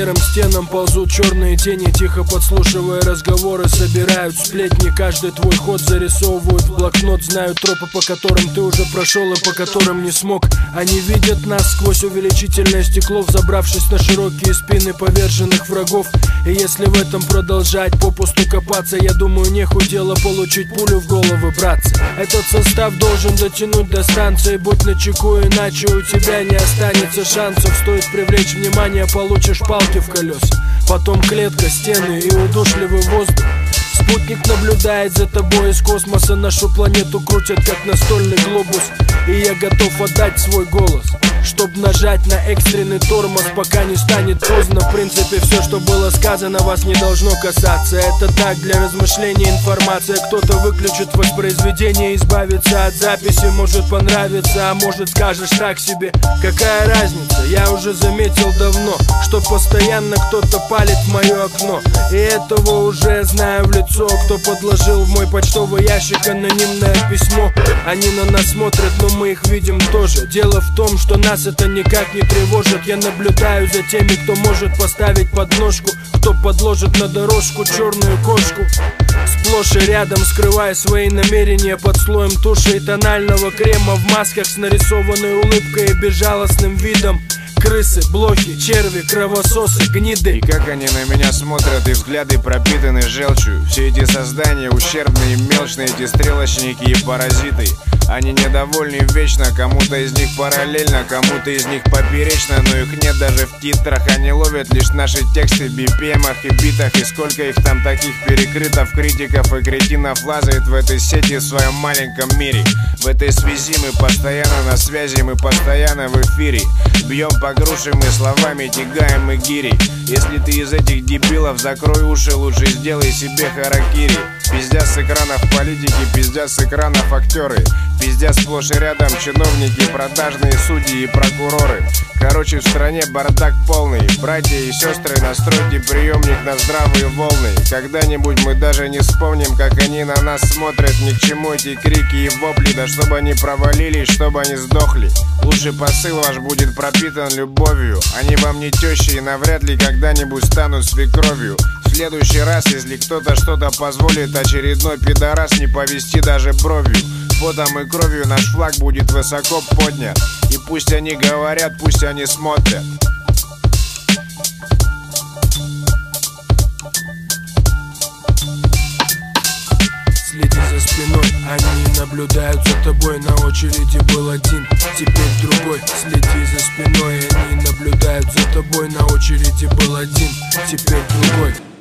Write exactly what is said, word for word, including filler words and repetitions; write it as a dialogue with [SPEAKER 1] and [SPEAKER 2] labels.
[SPEAKER 1] серым стенам ползут черные тени, тихо подслушивая разговоры, собирают сплетни. Каждый твой ход зарисовывают в блокнот, знают тропы, по которым ты уже прошел и по которым не смог. Они видят нас сквозь увеличительное стекло, взобравшись на широкие спины поверженных врагов. И если в этом продолжать попусту копаться, я думаю, нехуй дело получить пулю в голову, братцы. Этот состав должен дотянуть до станции, будь начеку, иначе у тебя не останется шансов. Стоит привлечь внимание, получишь палки в колеса. Потом клетка, стены и удушливый воздух. Спутник наблюдает за тобой из космоса, нашу планету крутят как настольный глобус. И я готов отдать свой голос, чтоб нажать на экстренный тормоз, пока не станет поздно. В принципе, все, что было сказано, вас не должно касаться. Это так, для размышления информация. Кто-то выключит воспроизведение, избавится от записи. Может понравится, а может скажешь так себе. Какая разница, я уже заметил давно, что постоянно кто-то палит в мое окно. И этого уже знаю в лицо. Кто подложил в мой почтовый ящик анонимное письмо. Они на нас смотрят, но мы их видим тоже. Дело в том, что нас это никак не тревожит. Я наблюдаю за теми, кто может поставить подножку, кто подложит на дорожку черную кошку. Сплошь и рядом, скрывая свои намерения под слоем туши и тонального крема, в масках с нарисованной улыбкой и безжалостным видом. Крысы, блохи, черви, кровососы, гниды.
[SPEAKER 2] И как они на меня смотрят, и взгляды пропитаны желчью. Все эти создания ущербные, мелочные, эти стрелочники и паразиты. Они недовольны вечно, кому-то из них параллельно, кому-то из них поперечно, но их нет даже в титрах. Они ловят лишь наши тексты в би пи эмах и битах. И сколько их там таких перекрытов, критиков и кретинов лазает в этой сети в своем маленьком мире. В этой связи мы постоянно на связи, мы постоянно в эфире. Бьем по грушам и словами тягаем и гири. Если ты из этих дебилов, закрой уши, лучше сделай себе харакири. Пиздят с экранов политики, пиздят с экранов актеры. Пиздят сплошь и рядом чиновники, продажные судьи и прокуроры. Короче, в стране бардак полный. Братья и сестры, настройте приемник на здравые волны. Когда-нибудь мы даже не вспомним, как они на нас смотрят. Ни к чему эти крики и вопли, да чтобы они провалились, чтобы они сдохли. Лучше посыл ваш будет пропитан любовью. Они вам не тещи и навряд ли когда-нибудь станут свекровью. В следующий раз, если кто-то что-то позволит, очередной пидорас не повести даже бровью. Потом и кровью наш флаг будет высоко поднят. И пусть они говорят, пусть они смотрят.
[SPEAKER 1] Следи за спиной, они наблюдают за тобой. На очереди был один, теперь другой. Следи за спиной, они наблюдают за тобой. На очереди был один, теперь другой.